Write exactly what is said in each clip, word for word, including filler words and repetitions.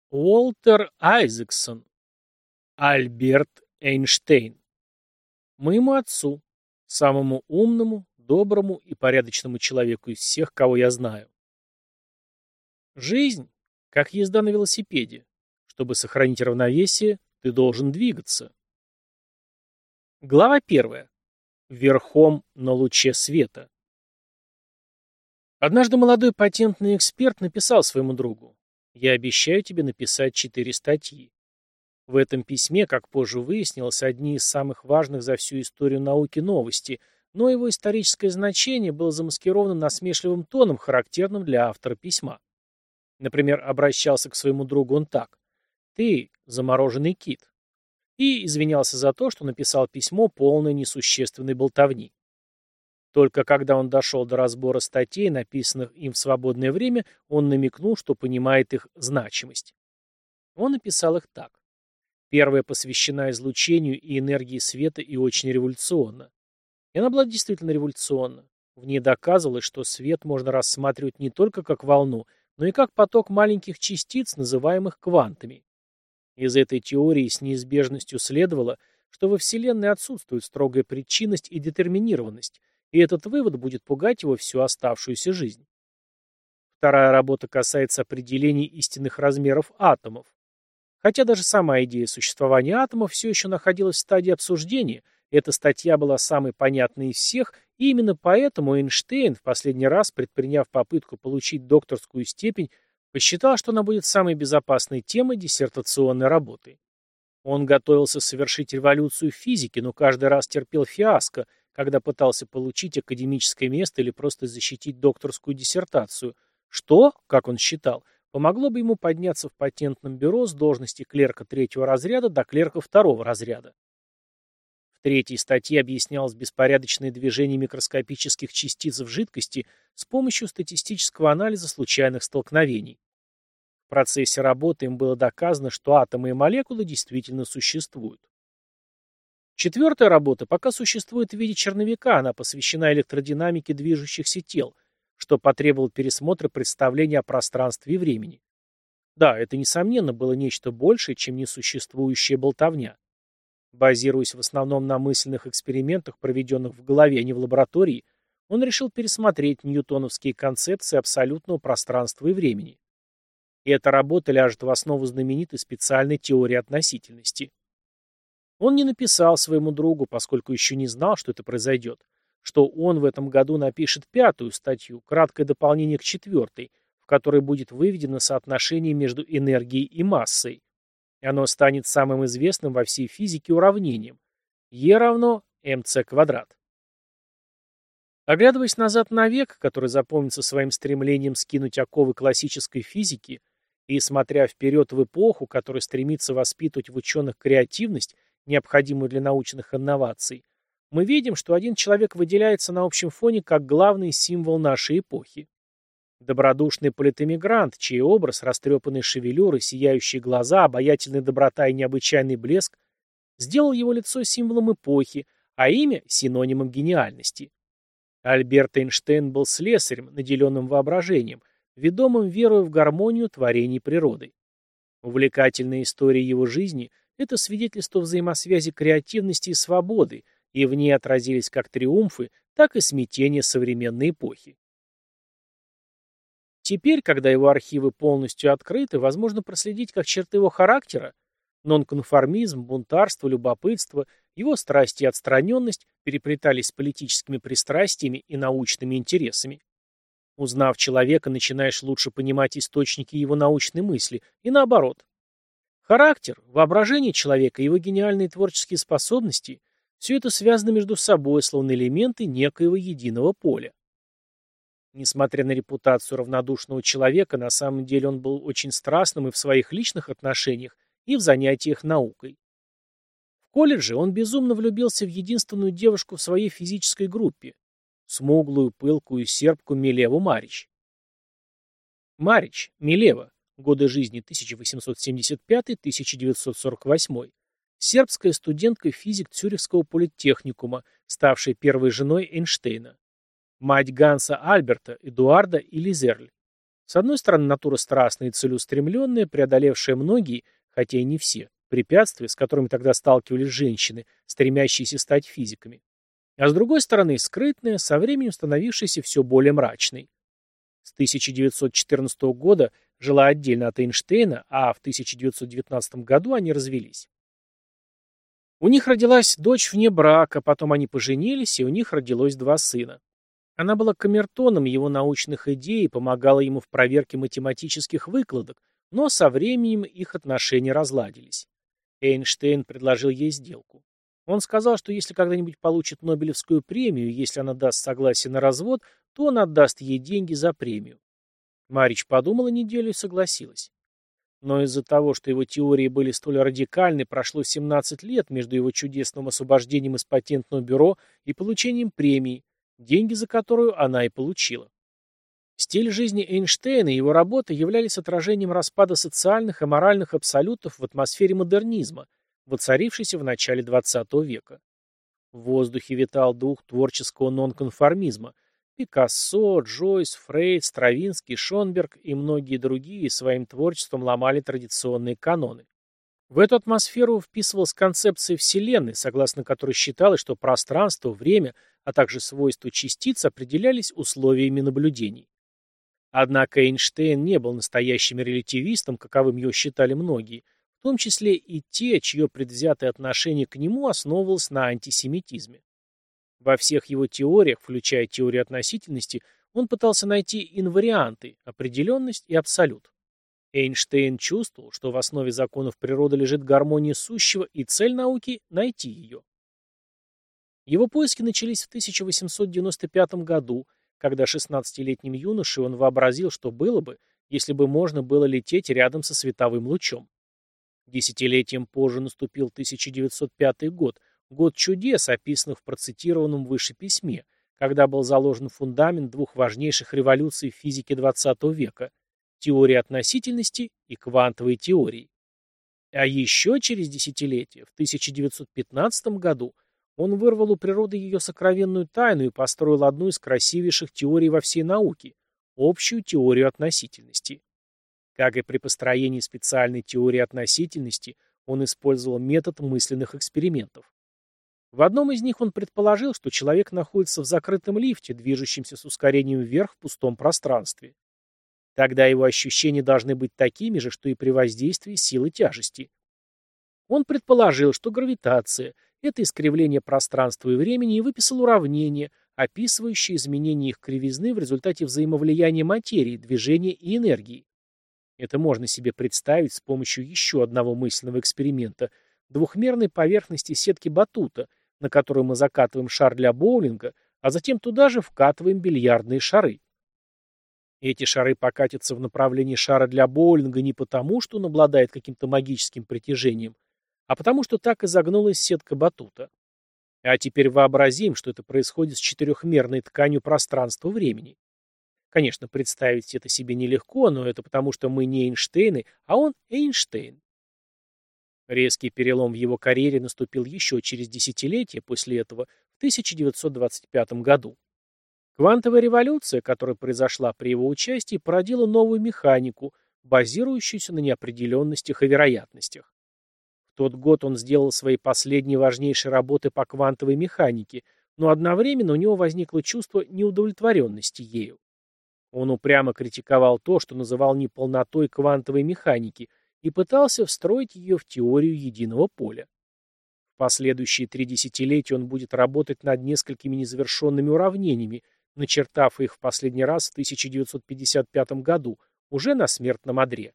Уолтер Айзексон, Альберт Эйнштейн. Моему отцу, самому умному, доброму и порядочному человеку из всех, кого я знаю. Жизнь, как езда на велосипеде. Чтобы сохранить равновесие, ты должен двигаться. Глава первая. Верхом на луче света. Однажды молодой патентный эксперт написал своему другу: «Я обещаю тебе написать четыре статьи». В этом письме, как позже выяснилось, одни из самых важных за всю историю науки новости, но его историческое значение было замаскировано насмешливым тоном, характерным для автора письма. Например, обращался к своему другу он так: «Ты замороженный кит», и извинялся за то, что написал письмо, полное несущественной болтовни. Только когда он дошел до разбора статей, написанных им в свободное время, он намекнул, что понимает их значимость. Он написал их так. Первая посвящена излучению и энергии света и очень революционна. И она была действительно революционна. В ней доказывалось, что свет можно рассматривать не только как волну, но и как поток маленьких частиц, называемых квантами. Из этой теории с неизбежностью следовало, что во Вселенной отсутствует строгая причинность и детерминированность, и этот вывод будет пугать его всю оставшуюся жизнь. Вторая работа касается определения истинных размеров атомов. Хотя даже сама идея существования атомов все еще находилась в стадии обсуждения, эта статья была самой понятной из всех, и именно поэтому Эйнштейн, в последний раз предприняв попытку получить докторскую степень, посчитал, что она будет самой безопасной темой диссертационной работы. Он готовился совершить революцию в физике, но каждый раз терпел фиаско, когда пытался получить академическое место или просто защитить докторскую диссертацию, что, как он считал, помогло бы ему подняться в патентном бюро с должности клерка третьего разряда до клерка второго разряда. В третьей статье объяснялось беспорядочное движение микроскопических частиц в жидкости с помощью статистического анализа случайных столкновений. В процессе работы им было доказано, что атомы и молекулы действительно существуют. Четвертая работа пока существует в виде черновика, она посвящена электродинамике движущихся тел, что потребовало пересмотра представления о пространстве и времени. Да, это, несомненно, было нечто большее, чем несуществующая болтовня. Базируясь в основном на мысленных экспериментах, проведенных в голове, а не в лаборатории, он решил пересмотреть ньютоновские концепции абсолютного пространства и времени. И эта работа ляжет в основу знаменитой специальной теории относительности. Он не написал своему другу, поскольку еще не знал, что это произойдет, что он в этом году напишет пятую статью, краткое дополнение к четвертой, в которой будет выведено соотношение между энергией и массой. И оно станет самым известным во всей физике уравнением. Е равно МЦ квадрат. Оглядываясь назад на век, который запомнится своим стремлением скинуть оковы классической физики, и смотря вперед в эпоху, которая стремится воспитывать в ученых креативность, необходимую для научных инноваций, мы видим, что один человек выделяется на общем фоне как главный символ нашей эпохи. Добродушный политэмигрант, чей образ, растрепанные шевелюры, сияющие глаза, обаятельная доброта и необычайный блеск, сделал его лицо символом эпохи, а имя – синонимом гениальности. Альберт Эйнштейн был слесарем, наделенным воображением, ведомым верою в гармонию творений природы. Увлекательная история его жизни – это свидетельство взаимосвязи креативности и свободы, и в ней отразились как триумфы, так и смятения современной эпохи. Теперь, когда его архивы полностью открыты, возможно проследить как черты его характера, нонконформизм, бунтарство, любопытство, его страсть и отстраненность переплетались с политическими пристрастиями и научными интересами. Узнав человека, начинаешь лучше понимать источники его научной мысли, и наоборот. Характер, воображение человека, его гениальные творческие способности – все это связано между собой, словно элементы некоего единого поля. Несмотря на репутацию равнодушного человека, на самом деле он был очень страстным и в своих личных отношениях, и в занятиях наукой. В колледже он безумно влюбился в единственную девушку в своей физической группе – смуглую, пылкую сербку Милеву Марич. Марич, Милева, годы жизни тысяча восемьсот семьдесят пятый — тысяча девятьсот сорок восьмой, сербская студентка-физик Цюрихского политехникума, ставшая первой женой Эйнштейна. Мать Ганса Альберта, Эдуарда и Лизерль. С одной стороны, натура страстная и целеустремленная, преодолевшая многие, хотя и не все, препятствия, с которыми тогда сталкивались женщины, стремящиеся стать физиками. А с другой стороны, скрытная, со временем становившаяся все более мрачной. С тысяча девятьсот четырнадцатого года жила отдельно от Эйнштейна, а в тысяча девятьсот девятнадцатом году они развелись. У них родилась дочь вне брака, потом они поженились, и у них родилось два сына. Она была камертоном его научных идей и помогала ему в проверке математических выкладок, но со временем их отношения разладились. Эйнштейн предложил ей сделку. Он сказал, что если когда-нибудь получит Нобелевскую премию, если она даст согласие на развод, то он отдаст ей деньги за премию. Марич подумала неделю и согласилась. Но из-за того, что его теории были столь радикальны, прошло семнадцать лет между его чудесным освобождением из патентного бюро и получением премии, деньги за которую она и получила. Стиль жизни Эйнштейна и его работы являлись отражением распада социальных и моральных абсолютов в атмосфере модернизма, воцарившейся в начале двадцатого века. В воздухе витал дух творческого нонконформизма. Пикассо, Джойс, Фрейд, Стравинский, Шонберг и многие другие своим творчеством ломали традиционные каноны. В эту атмосферу вписывалась концепция Вселенной, согласно которой считалось, что пространство, время, а также свойства частиц определялись условиями наблюдений. Однако Эйнштейн не был настоящим релятивистом, каковым его считали многие, в том числе и те, чье предвзятое отношение к нему основывалось на антисемитизме. Во всех его теориях, включая теорию относительности, он пытался найти инварианты, определенность и абсолют. Эйнштейн чувствовал, что в основе законов природы лежит гармония сущего, и цель науки – найти ее. Его поиски начались в тысяча восемьсот девяносто пятом году, когда шестнадцатилетним юношей он вообразил, что было бы, если бы можно было лететь рядом со световым лучом. Десятилетием позже наступил тысяча девятьсот пятый год, год чудес, описанных в процитированном выше письме, когда был заложен фундамент двух важнейших революций в физике двадцатого века – теории относительности и квантовой теории. А еще через десятилетие, в тысяча девятьсот пятнадцатом году, он вырвал у природы ее сокровенную тайну и построил одну из красивейших теорий во всей науке – общую теорию относительности. Как и при построении специальной теории относительности, он использовал метод мысленных экспериментов. В одном из них он предположил, что человек находится в закрытом лифте, движущемся с ускорением вверх в пустом пространстве. Тогда его ощущения должны быть такими же, что и при воздействии силы тяжести. Он предположил, что гравитация – это искривление пространства и времени, и выписал уравнение, описывающее изменение их кривизны в результате взаимовлияния материи, движения и энергии. Это можно себе представить с помощью еще одного мысленного эксперимента – двухмерной поверхности сетки батута, на которую мы закатываем шар для боулинга, а затем туда же вкатываем бильярдные шары. Эти шары покатятся в направлении шара для боулинга не потому, что он обладает каким-то магическим притяжением, а потому что так изогнулась сетка батута. А теперь вообразим, что это происходит с четырехмерной тканью пространства-времени. Конечно, представить это себе нелегко, но это потому, что мы не Эйнштейны, а он Эйнштейн. Резкий перелом в его карьере наступил еще через десятилетие после этого, в тысяча девятьсот двадцать пятом году. Квантовая революция, которая произошла при его участии, породила новую механику, базирующуюся на неопределенностях и вероятностях. В тот год он сделал свои последние важнейшие работы по квантовой механике, но одновременно у него возникло чувство неудовлетворенности ею. Он упрямо критиковал то, что называл неполнотой квантовой механики, и пытался встроить ее в теорию единого поля. В последующие три десятилетия он будет работать над несколькими незавершенными уравнениями, начертав их в последний раз в тысяча девятьсот пятьдесят пятом году, уже на смертном одре.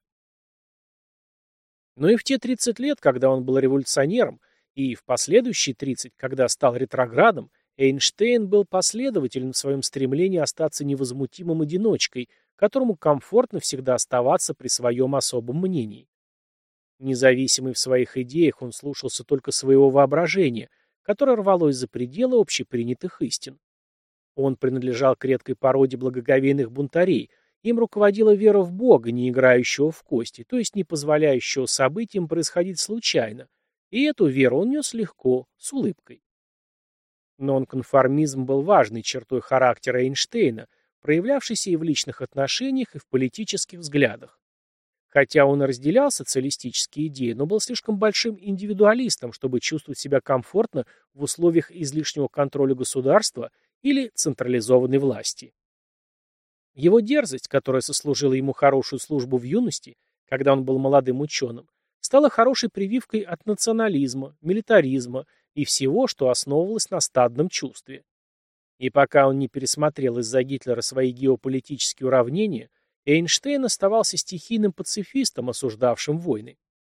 Но и в те тридцать лет, когда он был революционером, и в последующие тридцать, когда стал ретроградом, Эйнштейн был последователен в своем стремлении остаться невозмутимым одиночкой, которому комфортно всегда оставаться при своем особом мнении. Независимый в своих идеях, он слушался только своего воображения, которое рвалось за пределы общепринятых истин. Он принадлежал к редкой породе благоговейных бунтарей, им руководила вера в Бога, не играющего в кости, то есть не позволяющего событиям происходить случайно, и эту веру он нес легко, с улыбкой. Нонконформизм был важной чертой характера Эйнштейна, проявлявшийся и в личных отношениях, и в политических взглядах. Хотя он и разделял социалистические идеи, но был слишком большим индивидуалистом, чтобы чувствовать себя комфортно в условиях излишнего контроля государства или централизованной власти. Его дерзость, которая сослужила ему хорошую службу в юности, когда он был молодым ученым, стала хорошей прививкой от национализма, милитаризма и всего, что основывалось на стадном чувстве. И пока он не пересмотрел из-за Гитлера свои геополитические уравнения, Эйнштейн оставался стихийным пацифистом, осуждавшим войны.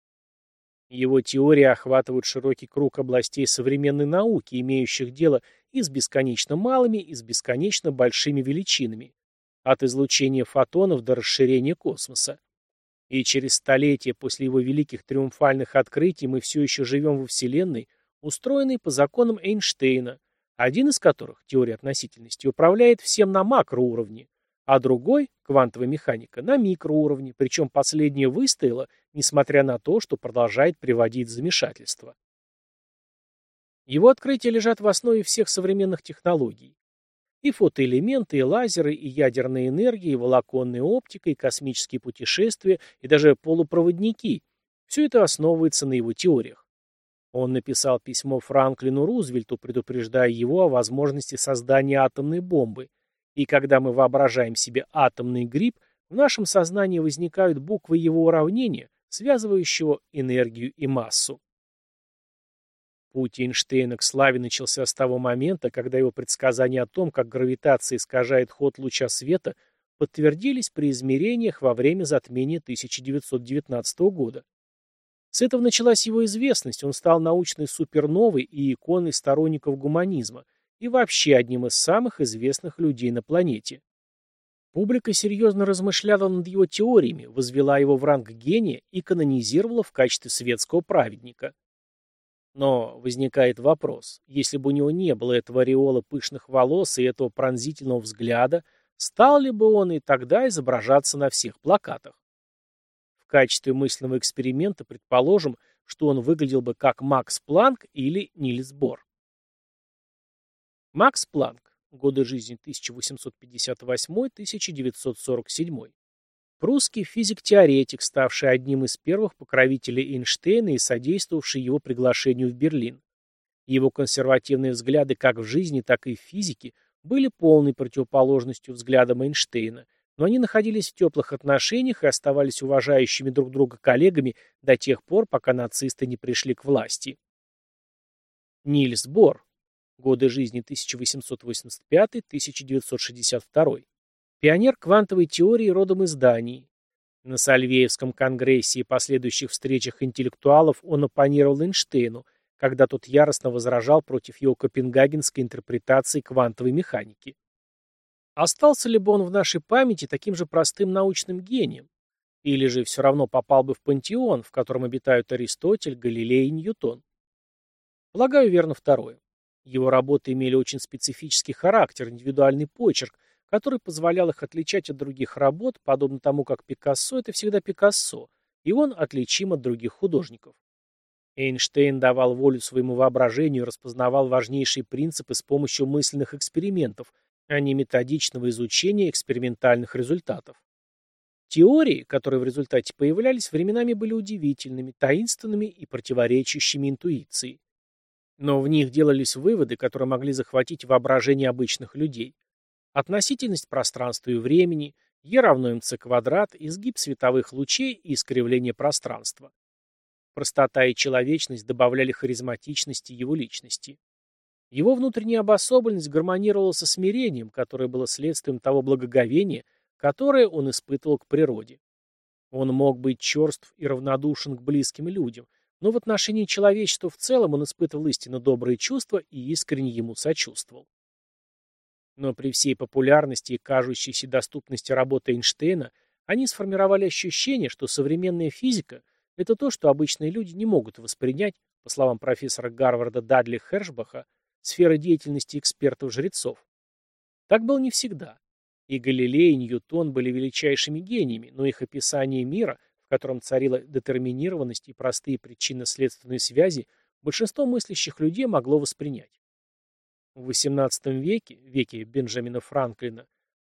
Его теории охватывают широкий круг областей современной науки, имеющих дело и с бесконечно малыми, и с бесконечно большими величинами, от излучения фотонов до расширения космоса. И через столетия после его великих триумфальных открытий мы все еще живем во Вселенной, устроенной по законам Эйнштейна, один из которых, теория относительности, управляет всем на макроуровне, а другой, квантовая механика, на микроуровне, причем последняя выстояла, несмотря на то, что продолжает приводить в замешательство. Его открытия лежат в основе всех современных технологий. И фотоэлементы, и лазеры, и ядерная энергия, и волоконная оптика, и космические путешествия, и даже полупроводники – все это основывается на его теориях. Он написал письмо Франклину Рузвельту, предупреждая его о возможности создания атомной бомбы. И когда мы воображаем себе атомный гриб, в нашем сознании возникают буквы его уравнения, связывающего энергию и массу. Путь Эйнштейна к славе начался с того момента, когда его предсказания о том, как гравитация искажает ход луча света, подтвердились при измерениях во время затмения тысяча девятьсот девятнадцатого года. С этого началась его известность, он стал научной суперновой и иконой сторонников гуманизма, и вообще одним из самых известных людей на планете. Публика серьезно размышляла над его теориями, возвела его в ранг гения и канонизировала в качестве светского праведника. Но возникает вопрос, если бы у него не было этого ореола пышных волос и этого пронзительного взгляда, стал ли бы он и тогда изображаться на всех плакатах? В качестве мысленного эксперимента предположим, что он выглядел бы как Макс Планк или Нильс Бор. Макс Планк. Годы жизни тысяча восемьсот пятьдесят восьмой — тысяча девятьсот сорок седьмой. Прусский физик-теоретик, ставший одним из первых покровителей Эйнштейна и содействовавший его приглашению в Берлин. Его консервативные взгляды как в жизни, так и в физике были полной противоположностью взглядам Эйнштейна, но они находились в теплых отношениях и оставались уважающими друг друга коллегами до тех пор, пока нацисты не пришли к власти. Нильс Бор. Годы жизни тысяча восемьсот восемьдесят пятый — тысяча девятьсот шестьдесят второй. Пионер квантовой теории родом из Дании. На Сальвеевском конгрессе и последующих встречах интеллектуалов он оппонировал Эйнштейну, когда тот яростно возражал против его копенгагенской интерпретации квантовой механики. Остался ли бы он в нашей памяти таким же простым научным гением? Или же все равно попал бы в пантеон, в котором обитают Аристотель, Галилей и Ньютон? Полагаю, верно второе. Его работы имели очень специфический характер, индивидуальный почерк, который позволял их отличать от других работ, подобно тому, как Пикассо — это всегда Пикассо, и он отличим от других художников. Эйнштейн давал волю своему воображению и распознавал важнейшие принципы с помощью мысленных экспериментов, а не методичного изучения экспериментальных результатов. Теории, которые в результате появлялись, временами были удивительными, таинственными и противоречащими интуиции. Но в них делались выводы, которые могли захватить воображение обычных людей. Относительность пространства и времени, Е равно МЦ квадрат, изгиб световых лучей и искривление пространства. Простота и человечность добавляли харизматичности его личности. Его внутренняя обособленность гармонировала со смирением, которое было следствием того благоговения, которое он испытывал к природе. Он мог быть черств и равнодушен к близким людям, но в отношении человечества в целом он испытывал истинно добрые чувства и искренне ему сочувствовал. Но при всей популярности и кажущейся доступности работы Эйнштейна они сформировали ощущение, что современная физика – это то, что обычные люди не могут воспринять, по словам профессора Гарварда Дадли Хершбаха, сферы деятельности экспертов-жрецов. Так было не всегда. И Галилей, и Ньютон были величайшими гениями, но их описание мира, в котором царила детерминированность и простые причинно-следственные связи, большинство мыслящих людей могло воспринять. В восемнадцатом веке, веке Бенджамина Франклина,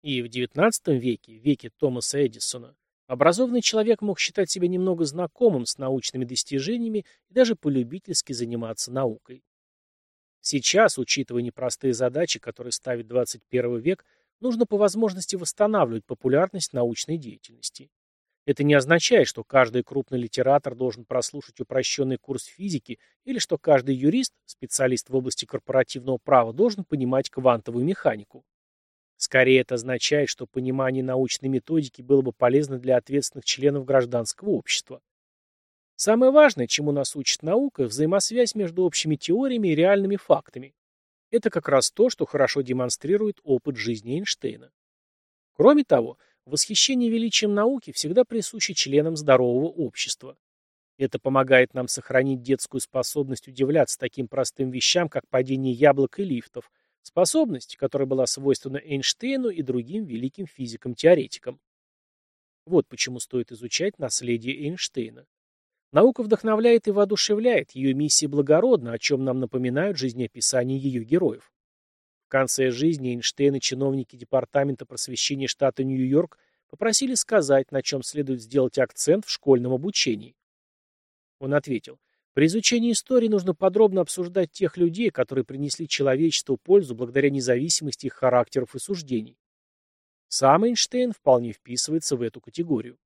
И в девятнадцатом веке, веке Томаса Эдисона, образованный человек мог считать себя немного знакомым с научными достижениями и даже полюбительски заниматься наукой. Сейчас, учитывая непростые задачи, которые ставит двадцать первый век, нужно по возможности восстанавливать популярность научной деятельности. Это не означает, что каждый крупный литератор должен прослушать упрощенный курс физики или что каждый юрист, специалист в области корпоративного права, должен понимать квантовую механику. Скорее, это означает, что понимание научной методики было бы полезно для ответственных членов гражданского общества. Самое важное, чему нас учит наука, взаимосвязь между общими теориями и реальными фактами. Это как раз то, что хорошо демонстрирует опыт жизни Эйнштейна. Кроме того, восхищение величием науки всегда присуще членам здорового общества. Это помогает нам сохранить детскую способность удивляться таким простым вещам, как падение яблок и лифтов, способность, которая была свойственна Эйнштейну и другим великим физикам-теоретикам. Вот почему стоит изучать наследие Эйнштейна. Наука вдохновляет и воодушевляет, ее миссия благородна, о чем нам напоминают жизнеописания ее героев. В конце жизни Эйнштейн и чиновники Департамента просвещения штата Нью-Йорк попросили сказать, на чем следует сделать акцент в школьном обучении. Он ответил: «При изучении истории нужно подробно обсуждать тех людей, которые принесли человечеству пользу благодаря независимости их характеров и суждений». Сам Эйнштейн вполне вписывается в эту категорию.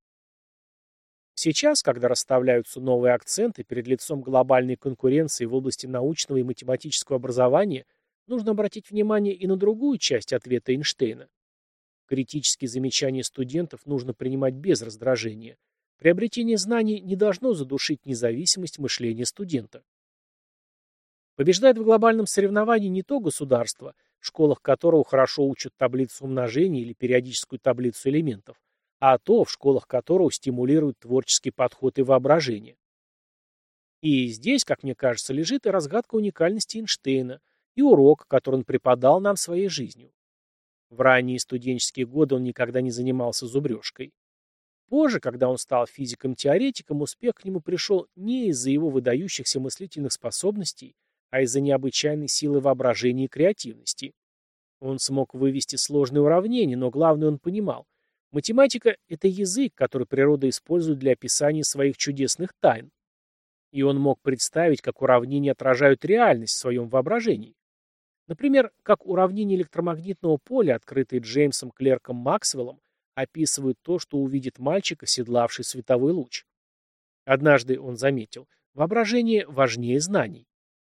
Сейчас, когда расставляются новые акценты перед лицом глобальной конкуренции в области научного и математического образования, нужно обратить внимание и на другую часть ответа Эйнштейна. Критические замечания студентов нужно принимать без раздражения. Приобретение знаний не должно задушить независимость мышления студента. Побеждает в глобальном соревновании не то государство, в школах которого хорошо учат таблицу умножения или периодическую таблицу элементов, а то, в школах которого стимулируют творческий подход и воображение. И здесь, как мне кажется, лежит и разгадка уникальности Эйнштейна, и урок, который он преподал нам своей жизнью. В ранние студенческие годы он никогда не занимался зубрежкой. Позже, когда он стал физиком-теоретиком, успех к нему пришел не из-за его выдающихся мыслительных способностей, а из-за необычайной силы воображения и креативности. Он смог вывести сложные уравнения, но главное он понимал: математика — это язык, который природа использует для описания своих чудесных тайн. И он мог представить, как уравнения отражают реальность в своем воображении. Например, как уравнение электромагнитного поля, открытые Джеймсом Клерком Максвеллом, описывают то, что увидит мальчик, оседлавший световой луч. Однажды он заметил: воображение важнее знаний.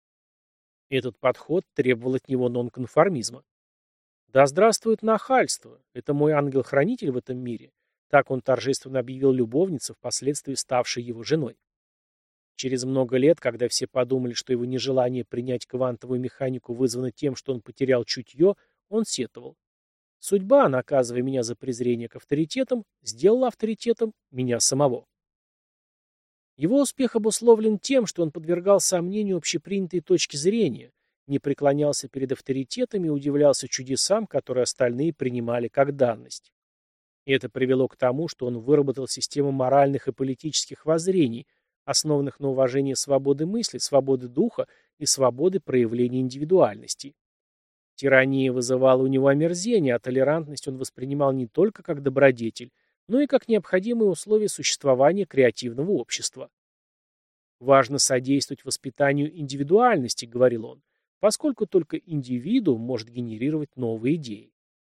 Этот подход требовал от него нонконформизма. «Да здравствует нахальство! Это мой ангел-хранитель в этом мире», так он торжественно объявил любовнице, впоследствии ставшей его женой. Через много лет, когда все подумали, что его нежелание принять квантовую механику вызвано тем, что он потерял чутье, он сетовал: «Судьба, наказывая меня за презрение к авторитетам, сделала авторитетом меня самого». Его успех обусловлен тем, что он подвергал сомнению общепринятой точки зрения, не преклонялся перед авторитетами и удивлялся чудесам, которые остальные принимали как данность. И это привело к тому, что он выработал систему моральных и политических воззрений, основанных на уважении свободы мысли, свободы духа и свободы проявления индивидуальности. Тирания вызывала у него омерзение, а толерантность он воспринимал не только как добродетель, но и как необходимые условия существования креативного общества. «Важно содействовать воспитанию индивидуальности», — говорил он, поскольку только индивидуум может генерировать новые идеи.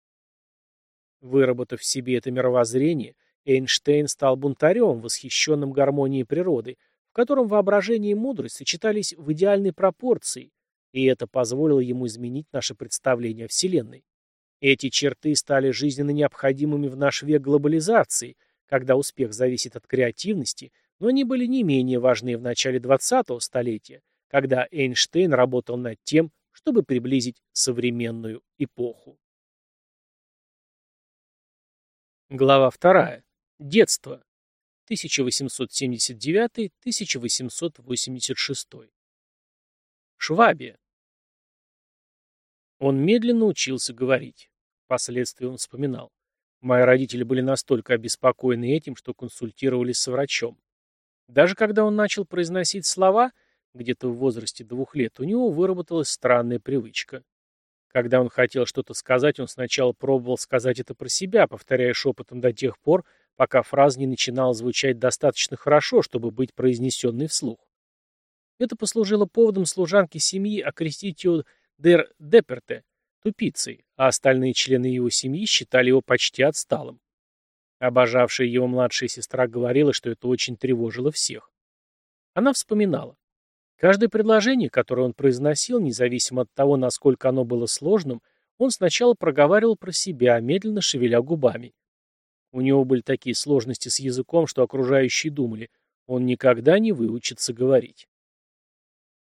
Выработав в себе это мировоззрение, Эйнштейн стал бунтарем, восхищенным гармонией природы, в котором воображение и мудрость сочетались в идеальной пропорции, и это позволило ему изменить наше представление о Вселенной. Эти черты стали жизненно необходимыми в наш век глобализации, когда успех зависит от креативности, но они были не менее важны в начале двадцатого столетия, когда Эйнштейн работал над тем, чтобы приблизить современную эпоху. Глава вторая. Детство. тысяча восемьсот семьдесят девятый — тысяча восемьсот восемьдесят шестой. Швабия. Он медленно учился говорить. Впоследствии он вспоминал: «Мои родители были настолько обеспокоены этим, что консультировались с врачом. Даже когда он начал произносить слова, где-то в возрасте двух лет, у него выработалась странная привычка. Когда он хотел что-то сказать, он сначала пробовал сказать это про себя, повторяя шепотом до тех пор, пока фраза не начинала звучать достаточно хорошо, чтобы быть произнесенной вслух. Это послужило поводом служанки семьи окрестить его «дер Деперте» тупицей, а остальные члены его семьи считали его почти отсталым. Обожавшая его младшая сестра говорила, что это очень тревожило всех. Она вспоминала. Каждое предложение, которое он произносил, независимо от того, насколько оно было сложным, он сначала проговаривал про себя, медленно шевеля губами. У него были такие сложности с языком, что окружающие думали, он никогда не выучится говорить.